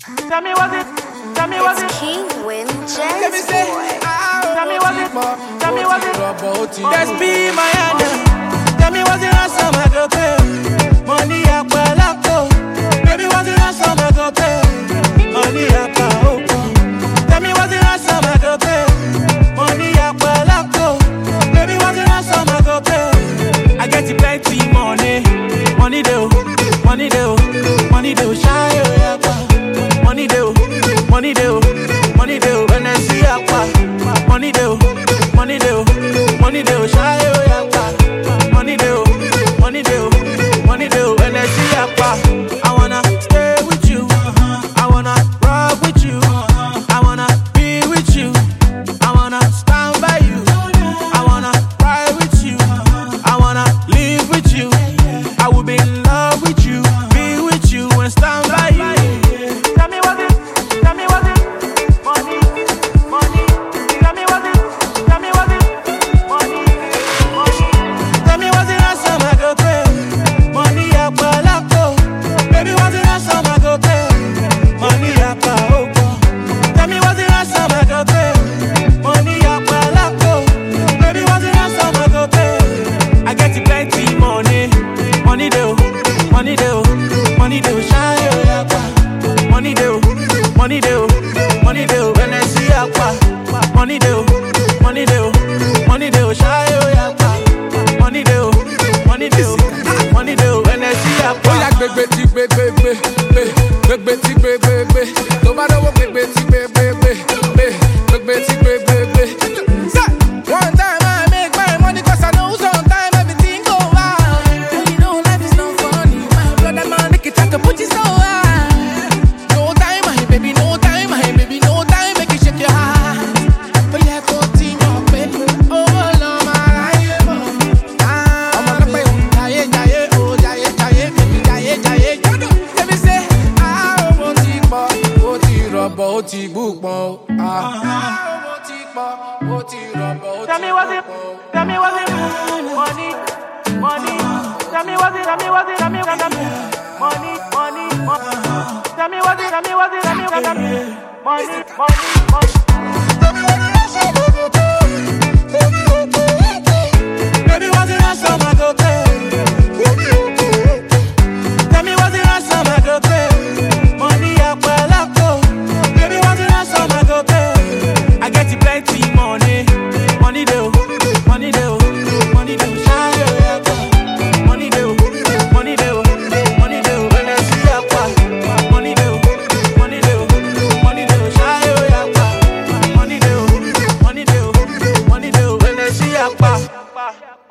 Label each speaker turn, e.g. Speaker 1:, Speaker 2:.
Speaker 1: Tell me what it. Tell me what it.
Speaker 2: King Win Jazz
Speaker 3: Let me say,
Speaker 2: Boy.
Speaker 1: Tell me what it. Tell me what it.
Speaker 3: Let's be my hand.
Speaker 1: Tell me what it. Ransom I go pay. Money up well up go. Baby what it. Ransom I go pay. Money up go. Tell me what it. Ransom I go pay. Money up well up go. Baby what it. Ransom I go pay. I get you plenty money. Money do. Money do. Money do. Shy yeah. Money do. Money do. Money do. When I see aqua. Money do. Money do. Money do. Shy yeah. Money do. Money do. Money do. When I see aqua. I wanna stay with you. I wanna rock with you. I wanna be with you. I wanna stand by you. I wanna ride with you. I wanna live with you. I will be in love with you. Be with you and stand by you. Tell me what it. Tell me what it. Money. Money. Tell me what it. Tell me what it. Money. Money. Tell me what it. Ransom I go pay. Money up well up go. Baby what it. Ransom I go pay. Money up go. Tell me what it. Ransom I go pay. Money up well up go. Baby what it. Ransom I go pay. I get you plenty money. Money do. Money do. Money do. Shine yeah. Money do. Money do. Money do. When I see aqua. Money do. Money do. Money do. Shine yeah. Money do. Money do. Money do. When I see aqua.
Speaker 3: Oh yeah, gbegbe ti gbegbe gbegbe ti gbegbe. Tó bá lọ́wọ́ gbegbe ti gbegbe gbegbe ti gbegbe. One time I make my money 'cause I know sometime everything go wild. And you know life is not funny. My brother man, make it try to put it so high. No time, my baby, no time, my baby, no time. Make you shake your heart. But yeah, go team up, baby. Oh, Lord, my life. I'm a pay, jaye, oh, jaye, baby, jaye. Let me say, I want to rubber, oh, ti book,
Speaker 1: Tell me what it. Tell me what it. Money. Money. Tell me what it. Tell me what it. Tell me what it. Money. Money. Money. Tell me what it. Tell me what it. Tell me what it. Money. Money. Money. Baby, what it. Ransom I go pay. Tell me what it. Ransom I go pay. Money up well up go. Baby, what it. Ransom I go pay. I get you plenty money. Money do. Money do. Money do. Shine yeah. Money do. Money do. Money do. When I see aqua. Money do. Money do. Money do. Shine yeah. Money do. Money do. Money do. When I see aqua.